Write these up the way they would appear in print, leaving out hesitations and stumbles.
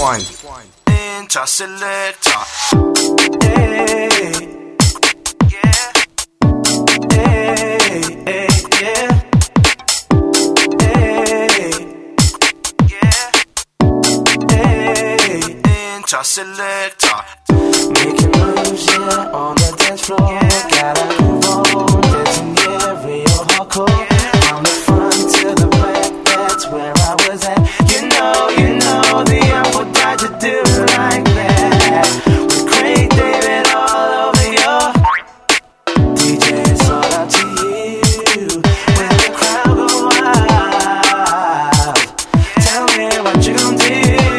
rewind. Enter selector. Hey, yeah. Hey, hey, yeah. Hey, yeah. Hey, enter selector. Making moves, yeah, on the dance floor. Gotta move on, dancing, yeah, real hardcore. From the front to the back, that's where I was at. You know, the apple died to do it like that. With Craig David all over your DJ, it's all up to you. When the crowd go wild, tell me what you gon' do.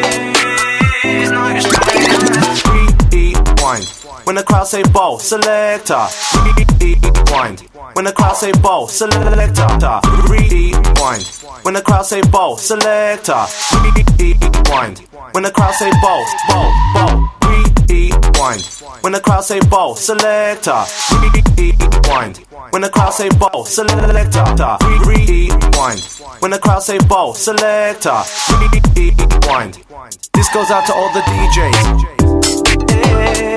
Rewind. When the crowd say ball, selector. Rewind. When the crowd say ball, selector. Rewind. When the crowd say ball, selector. Rewind. When the crowd say ball. Rewind. When the crowd say ball, selector. Rewind. When the crowd say ball, selector. Rewind. When the crowd say ball, selector. Rewind. This goes out to all the DJs. Hey.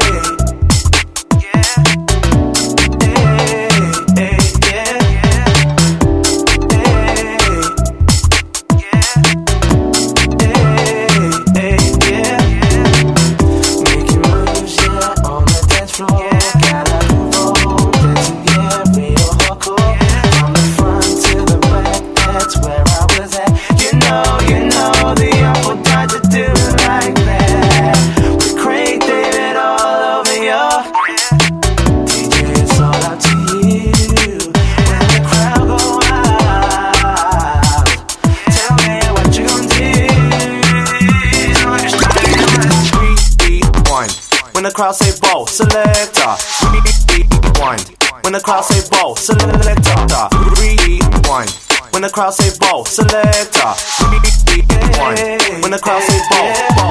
When the crowd say ball, selector. Rewind. When the crowd say ball, selector. Rewind. When the crowd say ball, selector. Rewind. When the crowd say ball.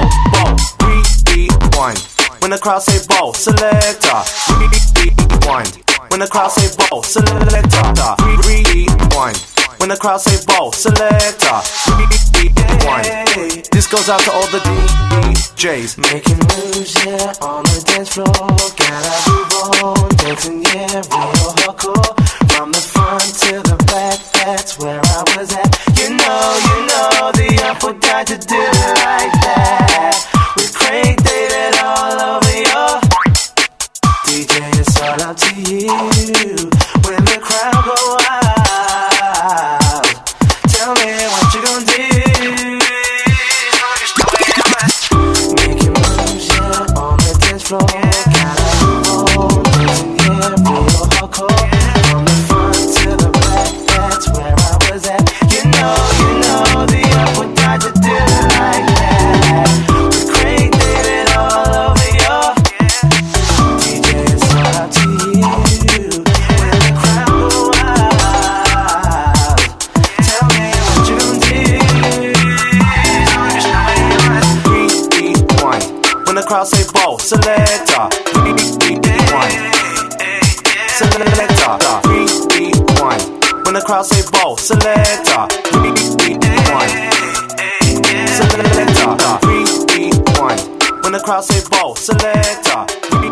Rewind. When the crowd say ball, selector. Rewind. When the crowd say ball, selector. Rewind. When the crowd say ball, selector. Rewind. This goes out to all the DJs. Making moves, yeah, on the dance floor. Gotta move on, dancing, yeah, real hardcore. From the front to the back, that's where I was at. You know, the apple died to do it like that. With Craig David all over your DJ, it's all up to you. When the crowd go wild, tell me what you gon' do. Floor. Gotta move on, dancing, yeah, real hardcore. From the front to the back, that's where I was at. You know, the apple died to do it like that. With Craig David all over your DJ, it's all up to you. When the crowd go wild, tell me what you gon' do. Rewind. When the crowd say ball, selector. Rewind. Selector. Rewind. When the crowd say ball, selector. Rewind. Selector. Rewind. When the crowd say ball, selector.